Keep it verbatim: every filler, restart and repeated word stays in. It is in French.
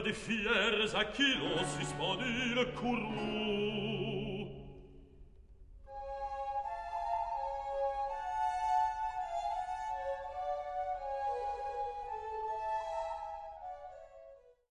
des fiers à qui l'on suspendit le courroux.